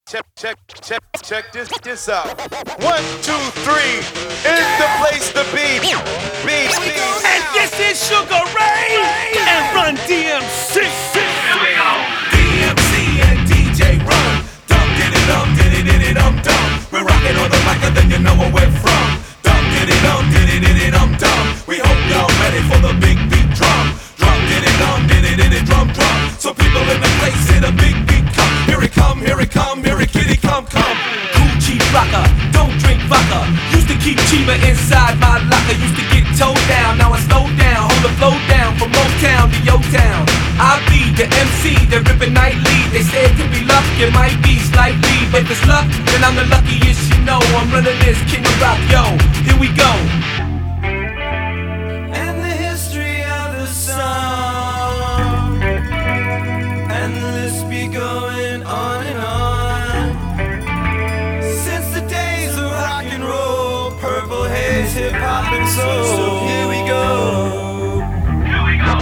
Check this out. 1, 2, 3 is the place to be. And this is Sugar Ray and Run DMC. Here we go. DMC and DJ Run. Dum diddy dum dum. We're rocking on the mic and then you know where we're from. Dum diddy dum dum. We hope y'all ready for the big beat drum. Drum diddy drum. So people in the place hear the big beat come. Here it come, here it kitty come. Cool cheap rocker, don't drink vodka. Used to keep Chiba inside my locker. Used to get towed down, now I slow down. Hold the flow down from Motown to Yo-Town. I be the MC, the rippin' nightly. They say it could be luck, it might be slightly. But if it's luck, then I'm the luckiest you know. I'm running this King of Rock, yo, here we go. And the history of the song, and the list be going on and on. Since the days of rock and roll, Purple Haze, hip hop and soul. So here we go. Here we go.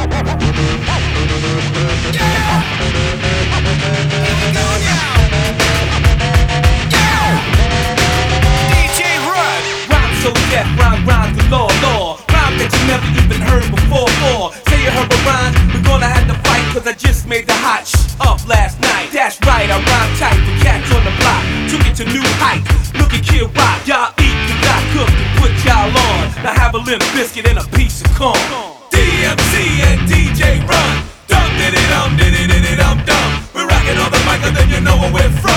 Yeah! Here we go now! Yeah! DJ Run! Rhyme so deaf, rhyme galore. Rhyme that you never even heard before. Say you heard a rhyme, we're gonna have to fight. Cause I just made the hot up last night. That's right, I rhyme tight with cats on the block. Took it to new heights. Look at Kid Rock, y'all eat, cause I cooked and put y'all on. Now have a limp biscuit and a piece of corn. DMC and DJ Run. Dum diddy dum dum. We're rocking on the mic and then you know where we're from.